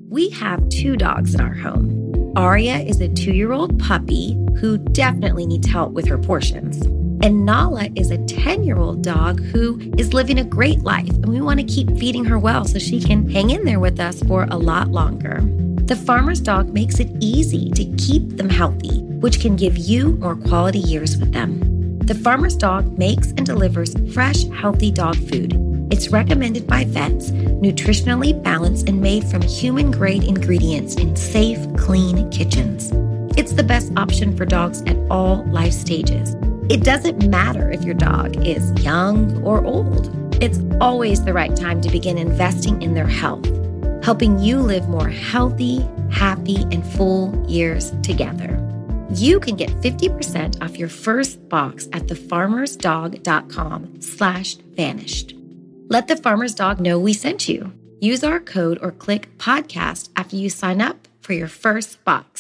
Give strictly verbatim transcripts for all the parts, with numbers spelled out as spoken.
We have two dogs in our home. Aria is a two-year-old puppy who definitely needs help with her portions. And Nala is a ten-year-old dog who is living a great life, and we want to keep feeding her well so she can hang in there with us for a lot longer. The Farmer's Dog makes it easy to keep them healthy, which can give you more quality years with them. The Farmer's Dog makes and delivers fresh, healthy dog food. It's recommended by vets, nutritionally balanced and made from human-grade ingredients in safe, clean kitchens. It's the best option for dogs at all life stages. It doesn't matter if your dog is young or old. It's always the right time to begin investing in their health, helping you live more healthy, happy, and full years together. You can get fifty percent off your first box at thefarmersdog.com slash vanished. Let the Farmer's Dog know we sent you. Use our code or click podcast after you sign up for your first box.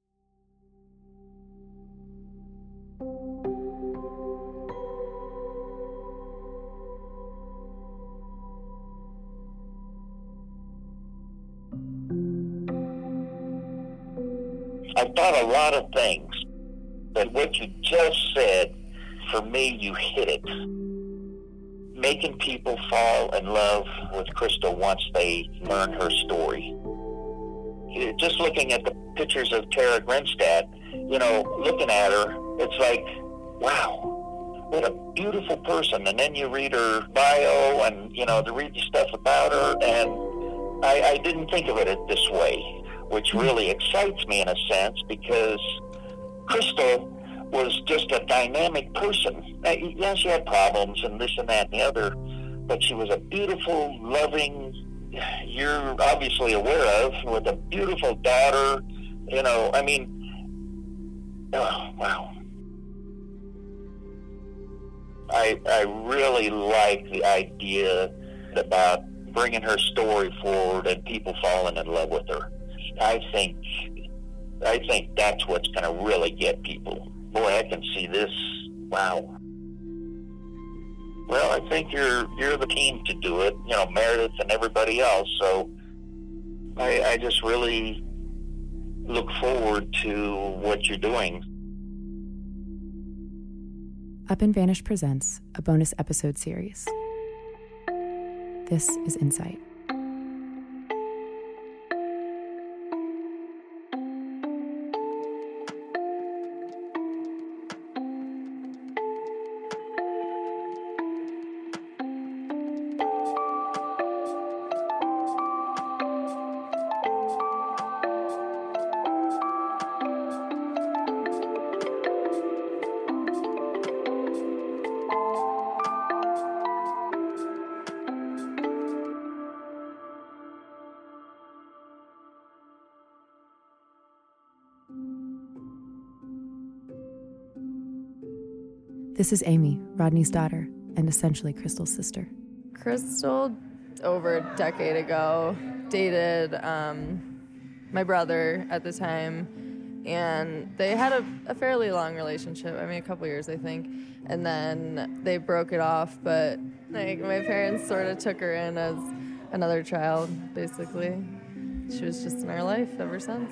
I thought a lot of things, but what you just said, for me, you hit it. Making people fall in love with Crystal once they learn her story. Just looking at the pictures of Tara Grinstead, you know, looking at her, it's like, wow, what a beautiful person. And then you read her bio and, you know, to read the stuff about her, and I, I didn't think of it this way, which really excites me in a sense, because Crystal was just a dynamic person. Yeah, she had problems and this and that and the other, but she was a beautiful, loving, you're obviously aware of, with a beautiful daughter, you know, I mean, oh, wow. I, I really like the idea about bringing her story forward and people falling in love with her. I think, I think that's what's going to really get people. Boy, I can see this. Wow. Well, I think you're you're the team to do it. You know, Meredith and everybody else. So I, I just really look forward to what you're doing. Up and Vanish presents a bonus episode series. This is Insight. This is Amy, Rodney's daughter, and essentially Crystal's sister. Crystal, over a decade ago, dated um, my brother at the time, and they had a, a fairly long relationship. I mean, a couple years, I think. And then they broke it off, but like my parents sort of took her in as another child, basically. She was just in our life ever since.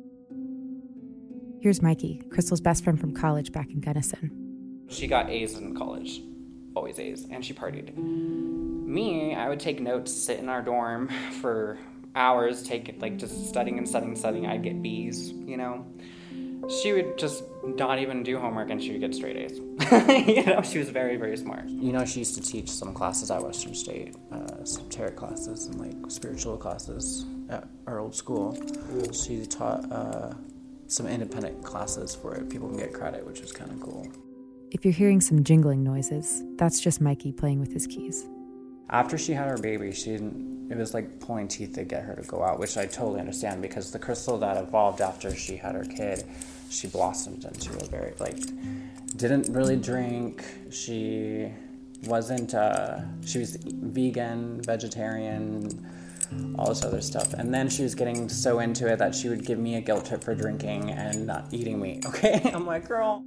Here's Mikey, Crystal's best friend from college back in Gunnison. She got A's in college, always A's, and she partied. Me, I would take notes, sit in our dorm for hours, take like just studying and studying and studying. I'd get B's, you know. She would just not even do homework and she would get straight A's. You know, she was very, very smart. You know, she used to teach some classes at Western State, uh, some tarot classes and like spiritual classes at our old school. She taught uh, some independent classes for it. People can get credit, which was kind of cool. If you're hearing some jingling noises, that's just Mikey playing with his keys. After she had her baby, she didn't, it was like pulling teeth to get her to go out, which I totally understand, because the Crystal that evolved after she had her kid, she blossomed into a very, like, didn't really drink. She wasn't, uh, she was vegan, vegetarian, all this other stuff. And then she was getting so into it that she would give me a guilt trip for drinking and not eating meat, okay? I'm like, girl.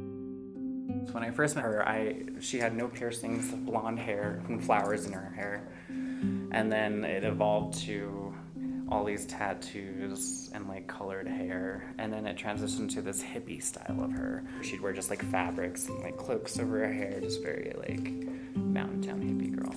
When I first met her, I she had no piercings, blonde hair, and flowers in her hair. And then it evolved to all these tattoos and like colored hair, and then it transitioned to this hippie style of her. She'd wear just like fabrics and like cloaks over her hair, just very like mountain town hippie girl.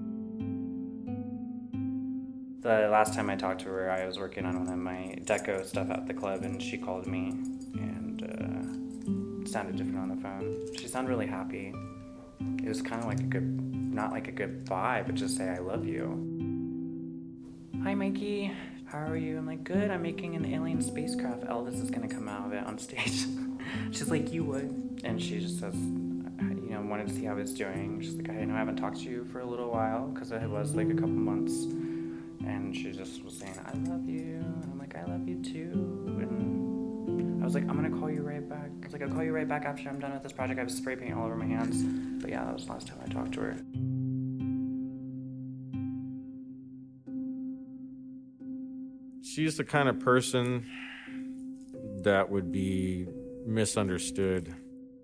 The last time I talked to her, I was working on one of my deco stuff at the club, and she called me, and uh, it sounded different on the phone. She sounded really happy. It was kind of like a good, not like a good bye, but just say, I love you. Hi, Mikey. How are you? I'm like, good. I'm making an alien spacecraft. Elvis is going to come out of it on stage. She's like, you would. And she just says, you know, wanted to see how I was doing. She's like, I know I haven't talked to you for a little while because it was like a couple months. And she just was saying, I love you. And I'm like, I love you too. And I was like, I'm going to call you right back. I was like, I'll call you right back after I'm done with this project. I was spray painting all over my hands. But yeah, that was the last time I talked to her. She's the kind of person that would be misunderstood.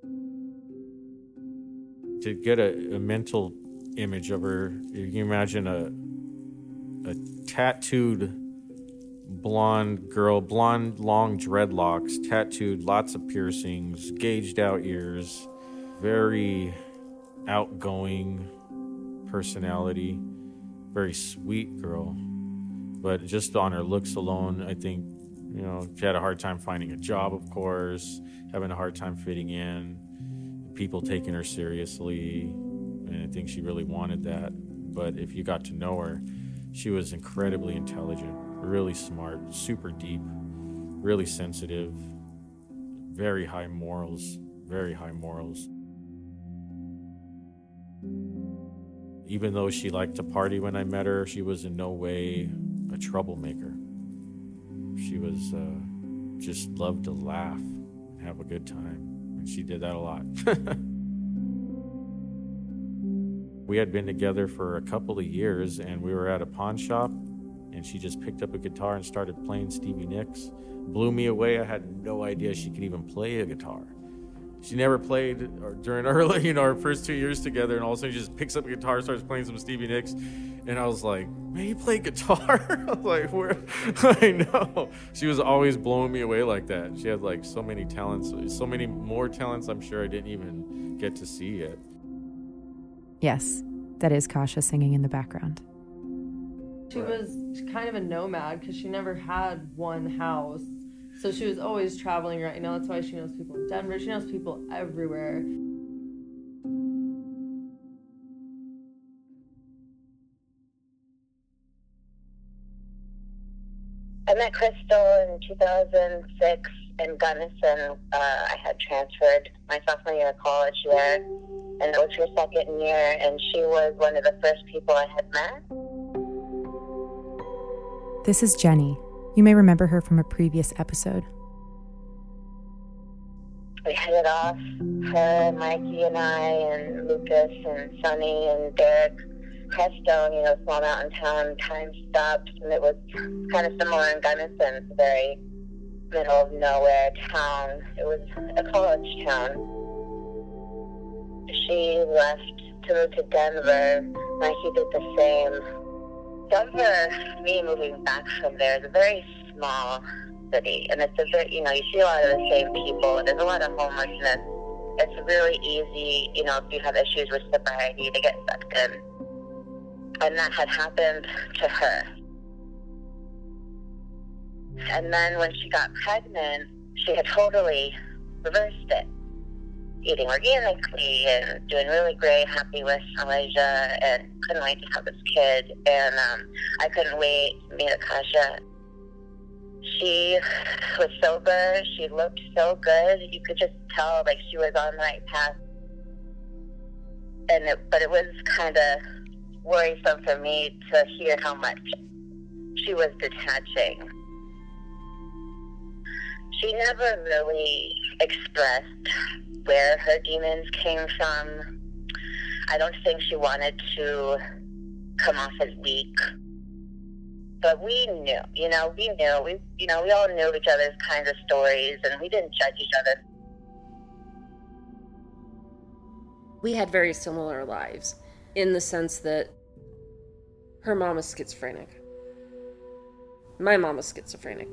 To get a, a mental image of her, you can imagine a a tattooed blonde girl, blonde long dreadlocks, tattooed, lots of piercings, gauged out ears, very outgoing personality, very sweet girl. But just on her looks alone, I think, you know, she had a hard time finding a job, of course, having a hard time fitting in, people taking her seriously, and I think she really wanted that. But if you got to know her, she was incredibly intelligent, really smart, super deep, really sensitive, very high morals, very high morals. Even though she liked to party when I met her, she was in no way a troublemaker. She was uh, just loved to laugh and have a good time, and she did that a lot. We had been together for a couple of years, and we were at a pawn shop, and she just picked up a guitar and started playing Stevie Nicks. Blew me away. I had no idea she could even play a guitar. She never played or during early, you know, our first two years together, and all of a sudden she just picks up a guitar and starts playing some Stevie Nicks. And I was like, man, you play guitar? I was like, where? I know. She was always blowing me away like that. She had like so many talents, so many more talents I'm sure I didn't even get to see yet. Yes, that is Kasha singing in the background. She was kind of a nomad because she never had one house. So she was always traveling right now. That's why she knows people in Denver. She knows people everywhere. I met Crystal in two thousand six in Gunnison. Uh, I had transferred my sophomore year of college there, and it was her second year, and she was one of the first people I had met. This is Jenny. You may remember her from a previous episode. We hit it off, her, Mikey, and I, and Lucas, and Sonny, and Derek. Crestone, you know, small mountain town, time stopped, and it was kind of similar in Gunnison. It's a very middle of nowhere town. It was a college town. She left to move to Denver. Mikey did the same. Denver, me moving back from there, is a very small city, and it's a very, you know, you see a lot of the same people, and there's a lot of homelessness. It's really easy, you know, if you have issues with sobriety, to get sucked in. And that had happened to her. And then when she got pregnant, she had totally reversed it. Eating organically and doing really great, happy with Elijah, and couldn't wait to have this kid. And um, I couldn't wait to meet Akasha. She was sober. She looked so good. You could just tell, like, she was on the right path. And it, but it was kind of worrisome for me to hear how much she was detaching. She never really expressed where her demons came from. I don't think she wanted to come off as weak. But we knew, you know, we knew, we, you know, we all knew each other's kinds of stories, and we didn't judge each other. We had very similar lives in the sense that her mom is schizophrenic. My mom was schizophrenic.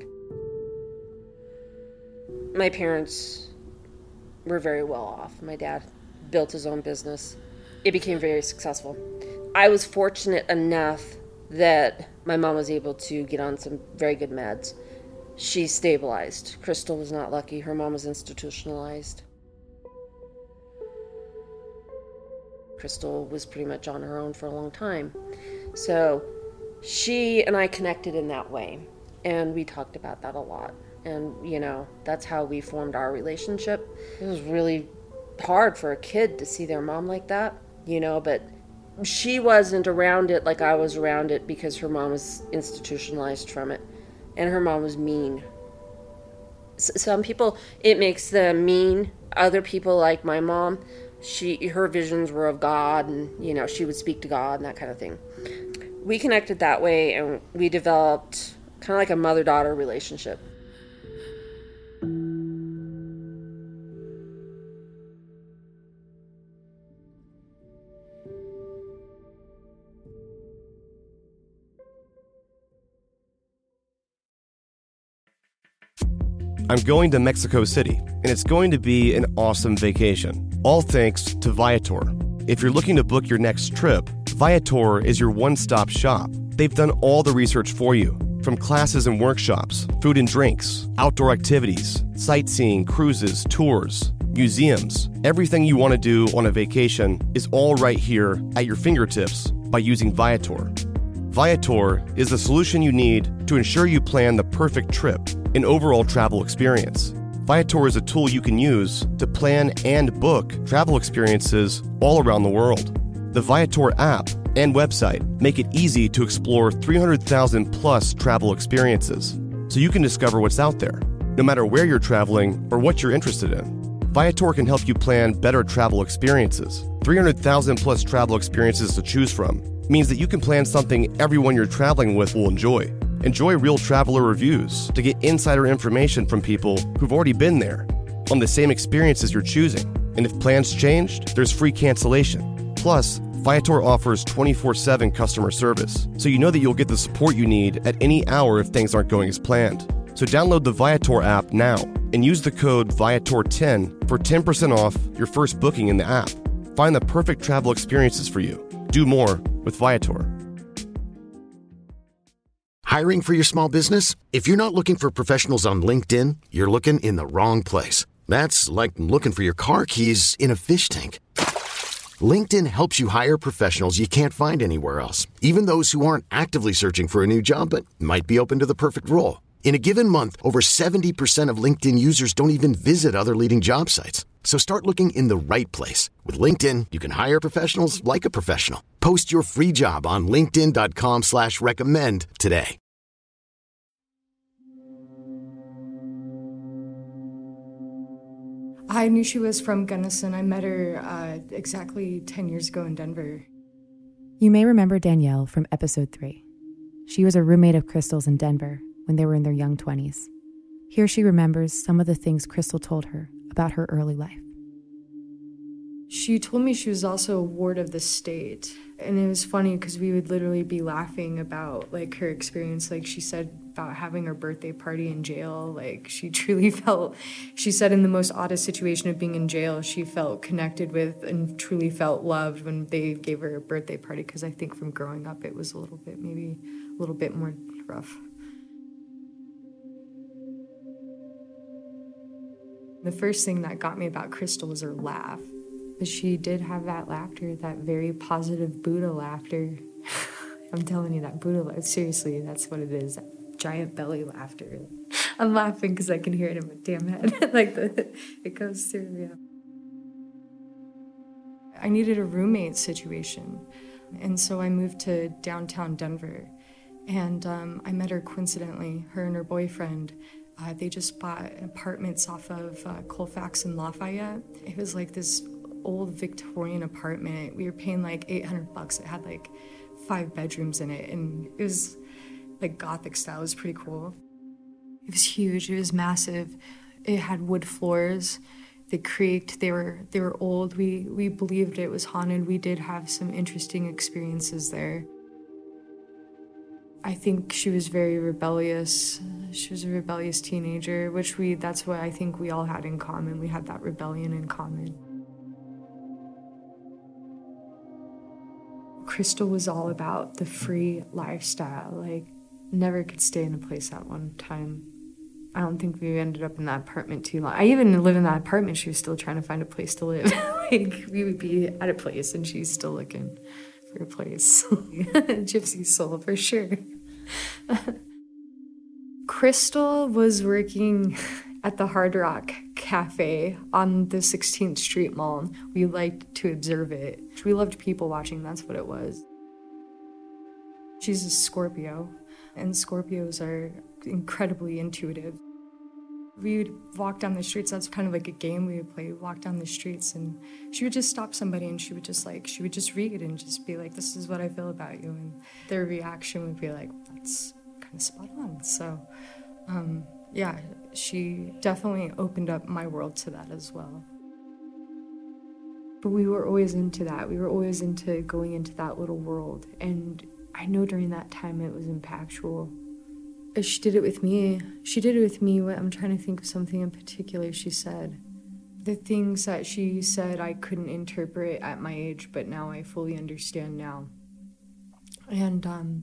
My parents were very well off. My dad built his own business. It became very successful. I was fortunate enough that my mom was able to get on some very good meds. She stabilized. Crystal was not lucky. Her mom was institutionalized. Crystal was pretty much on her own for a long time. So she and I connected in that way, and we talked about that a lot. And, you know, that's how we formed our relationship. It was really hard for a kid to see their mom like that, you know, but she wasn't around it like I was around it because her mom was institutionalized from it, and her mom was mean. S- some people, it makes them mean. Other people, like my mom, she her visions were of God, and, you know, she would speak to God and that kind of thing. We connected that way, and we developed kind of like a mother-daughter relationship. I'm going to Mexico City, and it's going to be an awesome vacation, all thanks to Viator. If you're looking to book your next trip, Viator is your one-stop shop. They've done all the research for you, from classes and workshops, food and drinks, outdoor activities, sightseeing, cruises, tours, museums. Everything you want to do on a vacation is all right here at your fingertips by using Viator. Viator is the solution you need to ensure you plan the perfect trip and overall travel experience. Viator is a tool you can use to plan and book travel experiences all around the world. The Viator app and website make it easy to explore three hundred thousand plus travel experiences, so you can discover what's out there, no matter where you're traveling or what you're interested in. Viator can help you plan better travel experiences. three hundred thousand plus travel experiences to choose from means that you can plan something everyone you're traveling with will enjoy. Enjoy real traveler reviews to get insider information from people who've already been there on the same experiences you're choosing. And if plans changed, there's free cancellation. Plus, Viator offers twenty-four seven customer service, so you know that you'll get the support you need at any hour if things aren't going as planned. So download the Viator app now and use the code Viator ten for ten percent off your first booking in the app. Find the perfect travel experiences for you. Do more with Viator. Hiring for your small business? If you're not looking for professionals on LinkedIn, you're looking in the wrong place. That's like looking for your car keys in a fish tank. LinkedIn helps you hire professionals you can't find anywhere else, even those who aren't actively searching for a new job but might be open to the perfect role. In a given month, over seventy percent of LinkedIn users don't even visit other leading job sites. So start looking in the right place. With LinkedIn, you can hire professionals like a professional. Post your free job on linkedin.com slash recommend today. I knew she was from Gunnison. I met her uh, exactly ten years ago in Denver. You may remember Danielle from episode three. She was a roommate of Crystal's in Denver when they were in their young twenties. Here she remembers some of the things Crystal told her about her early life. She told me she was also a ward of the state. And it was funny because we would literally be laughing about like her experience. Like she said about having her birthday party in jail. Like she truly felt, she said in the most oddest situation of being in jail, she felt connected with and truly felt loved when they gave her a birthday party. Because I think from growing up, it was a little bit, maybe a little bit more rough. The first thing that got me about Crystal was her laugh. But she did have that laughter, that very positive Buddha laughter. I'm telling you, that Buddha laughter, seriously, that's what it is, that giant belly laughter. I'm laughing because I can hear it in my damn head. Like, the, it goes through, yeah. I needed a roommate situation. And so I moved to downtown Denver. And um, I met her coincidentally, her and her boyfriend. Uh, they just bought apartments off of uh, Colfax and Lafayette. It was like this old Victorian apartment. We were paying like eight hundred bucks. It had like five bedrooms in it, and it was like Gothic style. It was pretty cool. It was huge. It was massive. It had wood floors. They creaked. They were they were old. We we believed it was haunted. We did have some interesting experiences there. I think she was very rebellious. She was a rebellious teenager, which we, that's what I think we all had in common. We had that rebellion in common. Crystal was all about the free lifestyle. Like, never could stay in a place at one time. I don't think we ended up in that apartment too long. I even lived in that apartment. She was still trying to find a place to live. Like, we would be at a place and she's still looking for a place. Gypsy soul, for sure. Crystal was working at the Hard Rock Cafe on the sixteenth Street Mall. We liked to observe it. We loved people watching, that's what it was. She's a Scorpio, and Scorpios are incredibly intuitive. We would walk down the streets, that's kind of like a game we would play, walk down the streets, and she would just stop somebody and she would just like, she would just read and just be like, this is what I feel about you. And their reaction would be like, that's kind of spot on. So, um, yeah, she definitely opened up my world to that as well. But we were always into that. We were always into going into that little world. And I know during that time it was impactful. She did it with me. She did it with me. I'm trying to think of something in particular she said. The things that she said I couldn't interpret at my age, but now I fully understand now. And, um...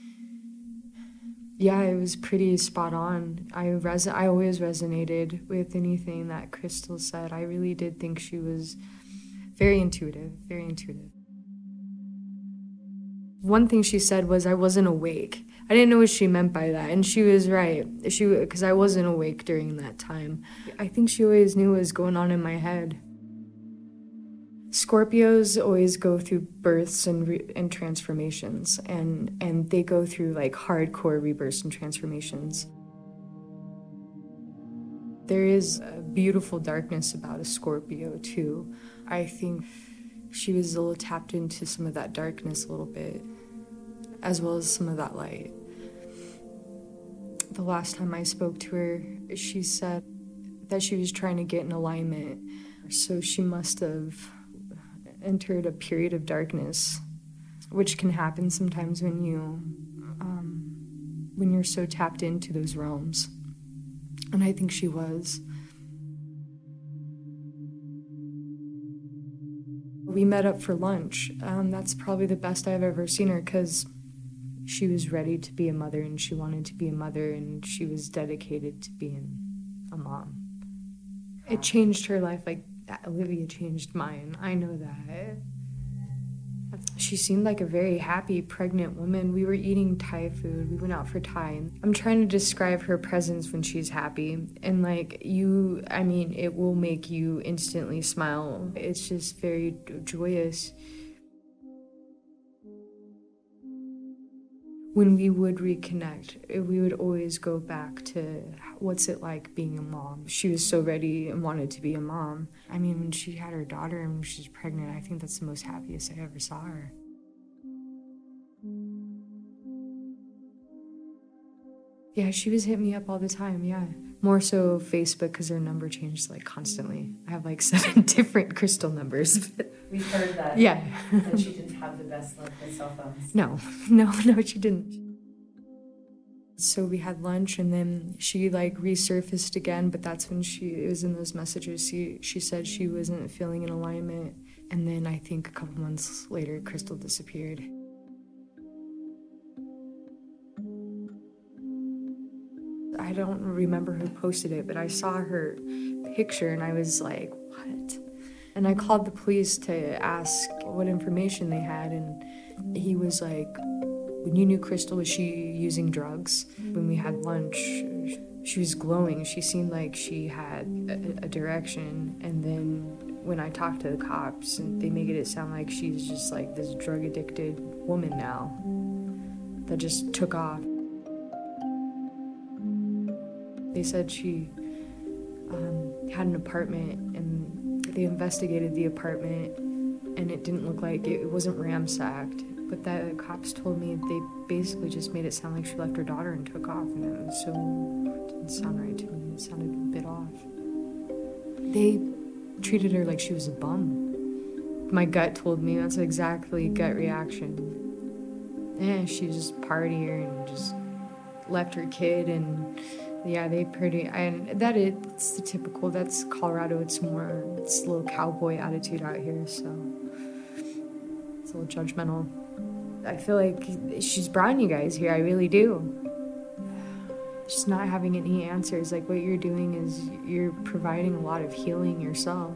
yeah, it was pretty spot on. I res- I always resonated with anything that Crystal said. I really did think she was very intuitive, very intuitive. One thing she said was I wasn't awake. I didn't know what she meant by that, and she was right. She, because I wasn't awake during that time. I think she always knew what was going on in my head. Scorpios always go through births and re- and transformations, and, and they go through like hardcore rebirths and transformations. There is a beautiful darkness about a Scorpio too. I think she was a little tapped into some of that darkness a little bit, as well as some of that light. The last time I spoke to her, she said that she was trying to get in alignment, so she must have entered a period of darkness, which can happen sometimes when you, um, when you're so tapped into those realms. And I think she was. We met up for lunch. Um, that's probably the best I've ever seen her, because she was ready to be a mother, and she wanted to be a mother, and she was dedicated to being a mom. It changed her life like Olivia changed mine. I know that. She seemed like a very happy, pregnant woman. We were eating Thai food. We went out for Thai. I'm trying to describe her presence when she's happy. And, like, you, I mean, it will make you instantly smile. It's just very joyous. When we would reconnect, we would always go back to what's it like being a mom. She was so ready and wanted to be a mom. I mean, when she had her daughter and when she was pregnant, I think that's the most happiest I ever saw her. Yeah, she was hitting me up all the time, yeah. More so Facebook, because her number changed, like, constantly. I have, like, seven different Crystal numbers. We've heard that. Yeah. That she didn't have the best luck with cell phones. No, no, no, she didn't. So we had lunch, and then she, like, resurfaced again, but that's when she, it was in those messages, she, she said she wasn't feeling in alignment, and then I think a couple months later, Crystal disappeared. I don't remember who posted it, but I saw her picture and I was like, what? And I called the police to ask what information they had, and he was like, when you knew Crystal, was she using drugs? When we had lunch, she was glowing. She seemed like she had a, a direction. And then when I talked to the cops, and they make it sound like she's just like this drug-addicted woman now that just took off. They said she um, had an apartment, and they investigated the apartment, and it didn't look like it, it wasn't ransacked. But the cops told me they basically just made it sound like she left her daughter and took off, and it was so, it didn't sound right to me. It sounded a bit off. They treated her like she was a bum. My gut told me that's exactly gut reaction. yeah, she's just partier and just left her kid, and yeah, they pretty, and that is, it's the typical, that's Colorado, it's more, it's a little cowboy attitude out here, so it's a little judgmental. I feel like she's brought you guys here, I really do. Just not having any answers, like what you're doing is you're providing a lot of healing yourself.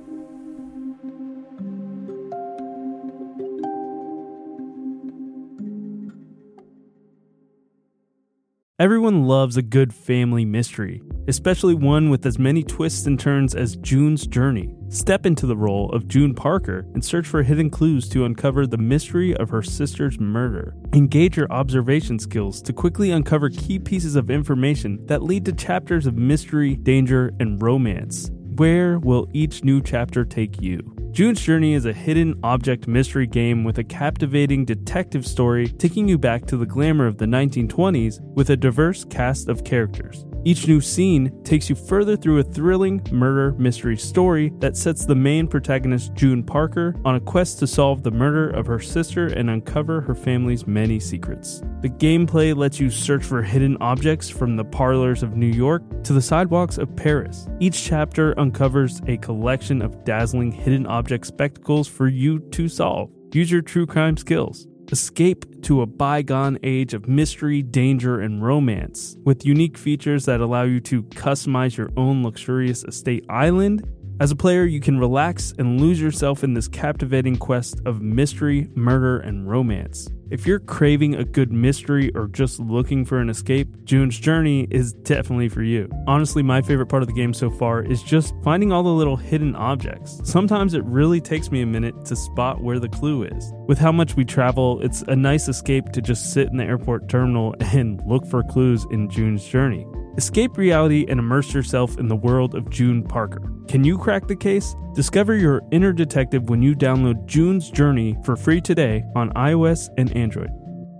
Everyone loves a good family mystery, especially one with as many twists and turns as June's Journey. Step into the role of June Parker and search for hidden clues to uncover the mystery of her sister's murder. Engage your observation skills to quickly uncover key pieces of information that lead to chapters of mystery, danger, and romance. Where will each new chapter take you? June's Journey is a hidden object mystery game with a captivating detective story taking you back to the glamour of the nineteen twenties with a diverse cast of characters. Each new scene takes you further through a thrilling murder mystery story that sets the main protagonist, June Parker, on a quest to solve the murder of her sister and uncover her family's many secrets. The gameplay lets you search for hidden objects from the parlors of New York to the sidewalks of Paris. Each chapter uncovers a collection of dazzling hidden object spectacles for you to solve. Use your true crime skills. Escape to a bygone age of mystery, danger, and romance with unique features that allow you to customize your own luxurious estate island. As a player, you can relax and lose yourself in this captivating quest of mystery, murder, and romance. If you're craving a good mystery or just looking for an escape, June's Journey is definitely for you. Honestly, my favorite part of the game so far is just finding all the little hidden objects. Sometimes it really takes me a minute to spot where the clue is. With how much we travel, it's a nice escape to just sit in the airport terminal and look for clues in June's Journey. Escape reality and immerse yourself in the world of June Parker. Can you crack the case? Discover your inner detective when you download June's Journey for free today on iOS and Android.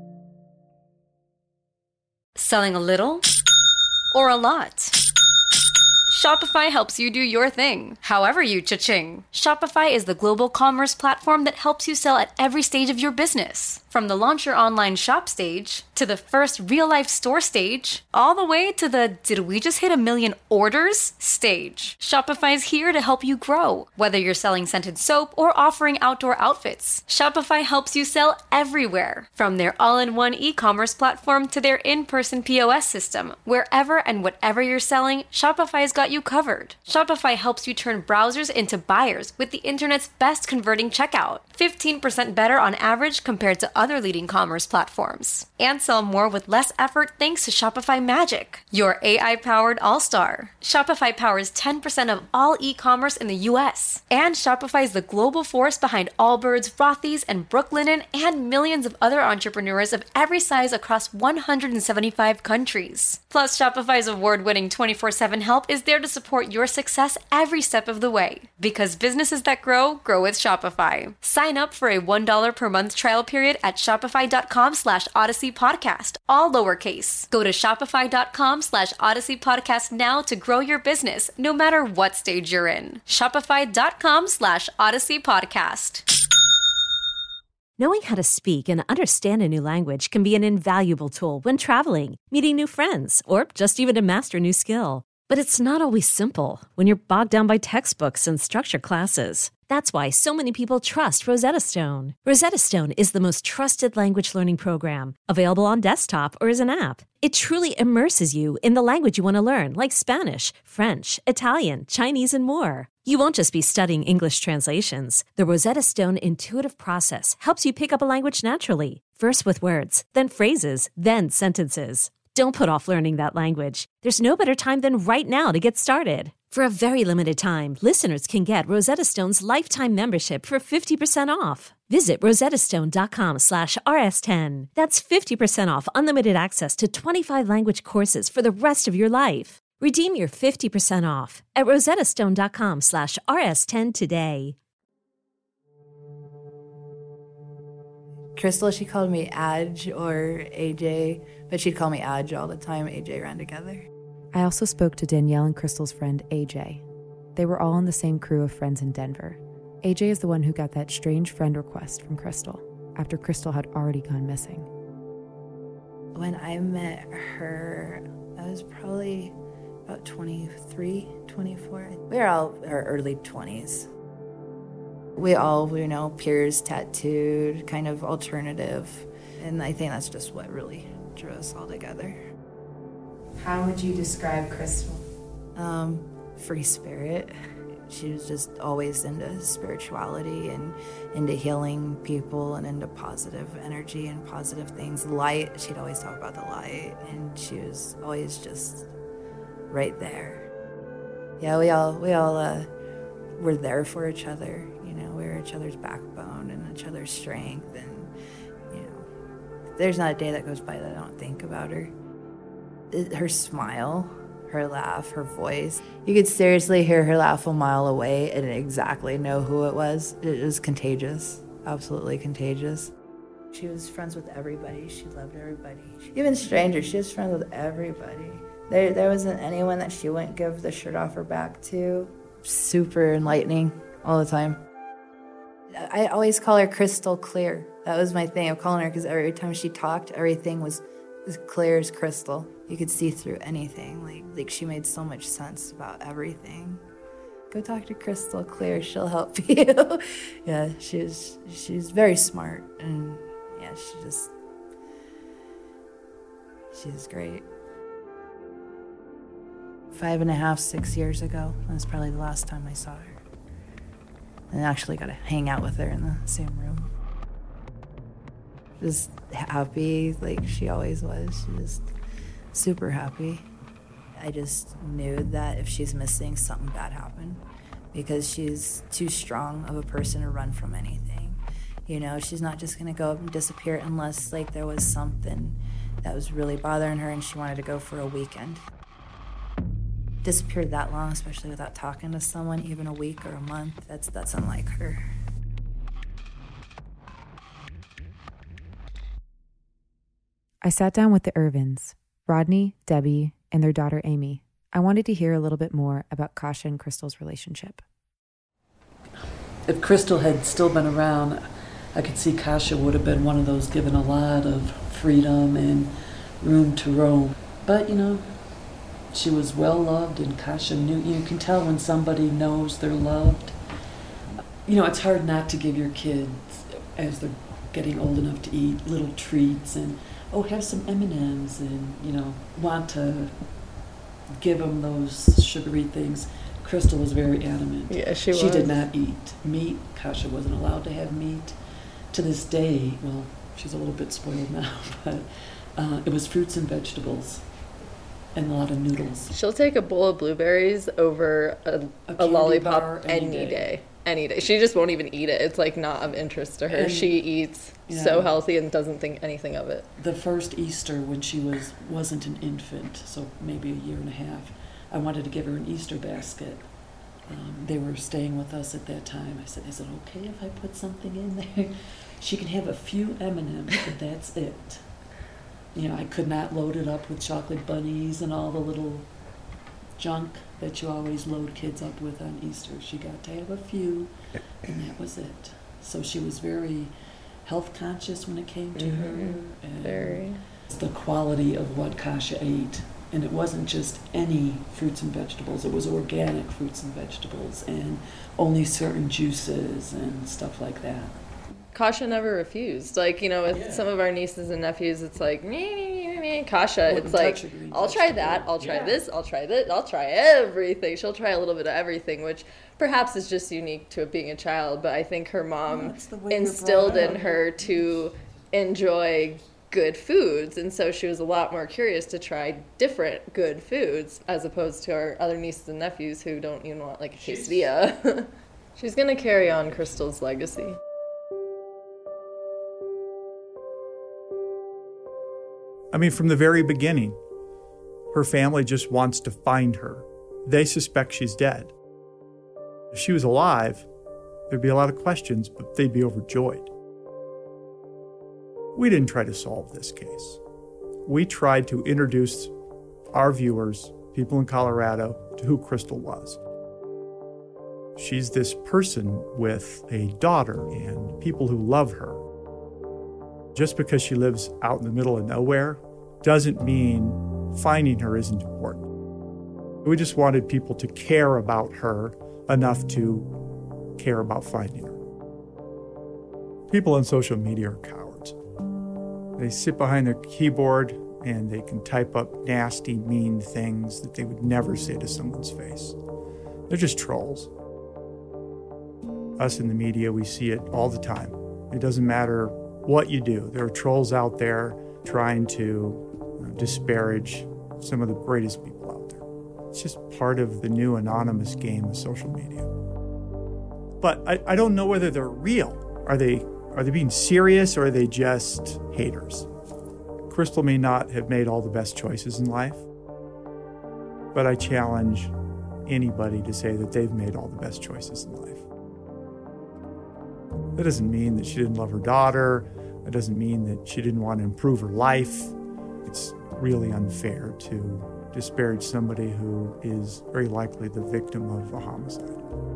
Selling a little or a lot? Shopify helps you do your thing, however you cha-ching. Shopify is the global commerce platform that helps you sell at every stage of your business. From the launch your online shop stage, to the first real-life store stage, all the way to the did we just hit a million orders stage. Shopify's here to help you grow. Whether you're selling scented soap or offering outdoor outfits, Shopify helps you sell everywhere. From their all-in-one e-commerce platform to their in-person P O S system, wherever and whatever you're selling, Shopify's got you covered. Shopify helps you turn browsers into buyers with the internet's best converting checkout. fifteen percent better on average compared to other leading commerce platforms. And sell more with less effort thanks to Shopify Magic, your A I-powered all-star. Shopify powers ten percent of all e-commerce in the U S. And Shopify is the global force behind Allbirds, Rothy's, and Brooklinen, and millions of other entrepreneurs of every size across one hundred seventy-five countries. Plus, Shopify's award-winning twenty-four seven help is there to support your success every step of the way. Because businesses that grow, grow with Shopify. Sign up for a one dollar per month trial period at shopify.com slash Odyssey Podcast, all lowercase. Go to shopify.com slash Odyssey Podcast now to grow your business, no matter what stage you're in. Shopify.com slash Odyssey Podcast. Knowing how to speak and understand a new language can be an invaluable tool when traveling, meeting new friends, or just even to master a new skill. But it's not always simple when you're bogged down by textbooks and structured classes. That's why so many people trust Rosetta Stone. Rosetta Stone is the most trusted language learning program, available on desktop or as an app. It truly immerses you in the language you want to learn, like Spanish, French, Italian, Chinese, and more. You won't just be studying English translations. The Rosetta Stone intuitive process helps you pick up a language naturally, first with words, then phrases, then sentences. Don't put off learning that language. There's no better time than right now to get started. For a very limited time, listeners can get Rosetta Stone's lifetime membership for fifty percent off. Visit rosettastone.com slash rs10. That's fifty percent off unlimited access to twenty-five language courses for the rest of your life. Redeem your fifty percent off at rosettastone.com slash rs10 today. Crystal, she called me Adge or A J, but she'd call me Adge all the time. A J ran together. I also spoke to Danielle and Crystal's friend, A J. They were all on the same crew of friends in Denver. A J is the one who got that strange friend request from Crystal. after Crystal had already gone missing. When I met her, I was probably about twenty-three, twenty-four. We were all in our early twenties. We all, you know, peers, tattooed, kind of alternative. And I think that's just what really drew us all together. How would you describe Crystal? Um, free spirit. She was just always into spirituality and into healing people and into positive energy and positive things. Light, she'd always talk about the light, and she was always just right there. Yeah, we all we all uh, were there for each other. You know, we were each other's backbone and each other's strength. And you know, there's not a day that goes by that I don't think about her. It, her smile. Her laugh, her voice. You could seriously hear her laugh a mile away and exactly know who it was. It was contagious, absolutely contagious. She was friends with everybody. She loved everybody. Even strangers, she was friends with everybody. There, there wasn't anyone that she wouldn't give the shirt off her back to. Super enlightening all the time. I always call her crystal clear. That was my thing of calling her because every time she talked, everything was as clear as crystal. You could see through anything. Like, like she made so much sense about everything. Go talk to Crystal Clear. She'll help you. Yeah, she's she's very smart, and yeah, she just she's great. Five and a half, six years ago, that's probably the last time I saw her. And I actually got to hang out with her in the same room. Just happy, like she always was. She just super happy. I just knew that if she's missing, something bad happened, because she's too strong of a person to run from anything. You know, she's not just gonna go and disappear unless like there was something that was really bothering her and she wanted to go for a weekend. Disappeared that long, especially without talking to someone, even a week or a month, that's that's unlike her. I sat down with the Irvins, Rodney, Debbie, and their daughter Amy. I wanted to hear a little bit more about Kasha and Crystal's relationship. If Crystal had still been around, I could see Kasha would have been one of those given a lot of freedom and room to roam. But, you know, she was well loved, and Kasha knew. You can tell when somebody knows they're loved. You know, it's hard not to give your kids, as they're getting old enough to eat, little treats and, oh, have some M and M's, and, you know, want to give them those sugary things. Crystal was very adamant. Yeah, she was. She did not eat meat. Kasha wasn't allowed to have meat. To this day, well, she's a little bit spoiled now, but uh, it was fruits and vegetables and a lot of noodles. She'll take a bowl of blueberries over a, A a lollipop bar any, any day. day. Any day. She just won't even eat it. It's like not of interest to her. And, she eats yeah. so healthy and doesn't think anything of it. The first Easter, when she was, wasn't an infant, so maybe a year and a half, I wanted to give her an Easter basket. Um, they were staying with us at that time. I said, is it okay if I put something in there? She can have a few M and M's, but that's it. You know, I could not load it up with chocolate bunnies and all the little junk that you always load kids up with on Easter. She got to have a few, and that was it. So she was very health conscious when it came to Mm-hmm. her. And Very. the quality of what Kasha ate. And it wasn't just any fruits and vegetables. It was organic fruits and vegetables and only certain juices and stuff like that. Kasha never refused. Like, you know, with Yeah. some of our nieces and nephews, it's like, me, me, me, me. Kasha, Wouldn't it's like, touch a green I'll try vegetable. that, I'll try Yeah. this, I'll try this, I'll try everything. She'll try a little bit of everything, which perhaps is just unique to being a child, but I think her mom Well, that's the way you're instilled brought in up. her to enjoy good foods, and so she was a lot more curious to try different good foods as opposed to our other nieces and nephews who don't even want like a quesadilla. She's gonna carry on Crystal's legacy. I mean, from the very beginning, her family just wants to find her. They suspect she's dead. If she was alive, there'd be a lot of questions, but they'd be overjoyed. We didn't try to solve this case. We tried to introduce our viewers, people in Colorado, to who Crystal was. She's this person with a daughter and people who love her. Just because she lives out in the middle of nowhere doesn't mean finding her isn't important. We just wanted people to care about her enough to care about finding her. People on social media are cowards. They sit behind their keyboard and they can type up nasty, mean things that they would never say to someone's face. They're just trolls. Us in the media, we see it all the time. It doesn't matter what you do. There are trolls out there trying to uh, disparage some of the greatest people out there. It's just part of the new anonymous game of social media. But I, I don't know whether they're real. Are they, are they being serious, or are they just haters? Crystal may not have made all the best choices in life, but I challenge anybody to say that they've made all the best choices in life. That doesn't mean that she didn't love her daughter. That doesn't mean that she didn't want to improve her life. It's really unfair to disparage somebody who is very likely the victim of a homicide.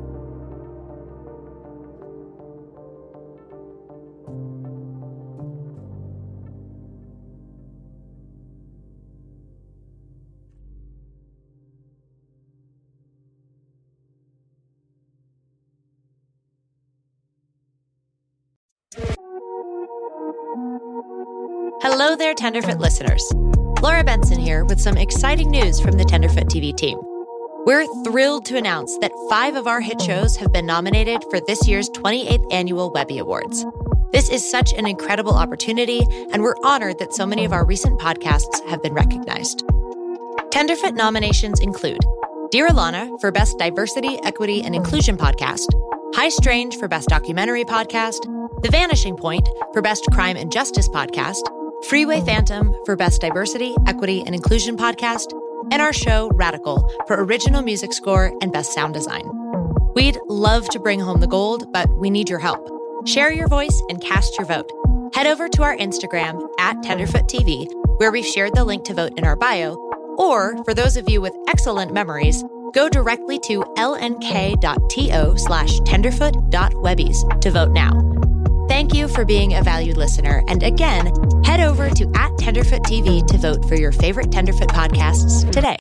Hello there, Tenderfoot listeners. Laura Benson here with some exciting news from the Tenderfoot T V team. We're thrilled to announce that five of our hit shows have been nominated for this year's twenty-eighth Annual Webby Awards. This is such an incredible opportunity, and we're honored that so many of our recent podcasts have been recognized. Tenderfoot nominations include Dear Alana for Best Diversity, Equity, and Inclusion Podcast, High Strange for Best Documentary Podcast, The Vanishing Point for Best Crime and Justice Podcast, Freeway Phantom for Best Diversity, Equity, and Inclusion Podcast, and our show Radical for Original Music Score and Best Sound Design. We'd love to bring home the gold, but we need your help. Share your voice and cast your vote. Head over to our Instagram at TenderfootTV, where we've shared the link to vote in our bio, or for those of you with excellent memories, go directly to lnk.to slash tenderfoot.webbies to vote now. Thank you for being a valued listener. And again, head over to at Tenderfoot T V to vote for your favorite Tenderfoot podcasts today.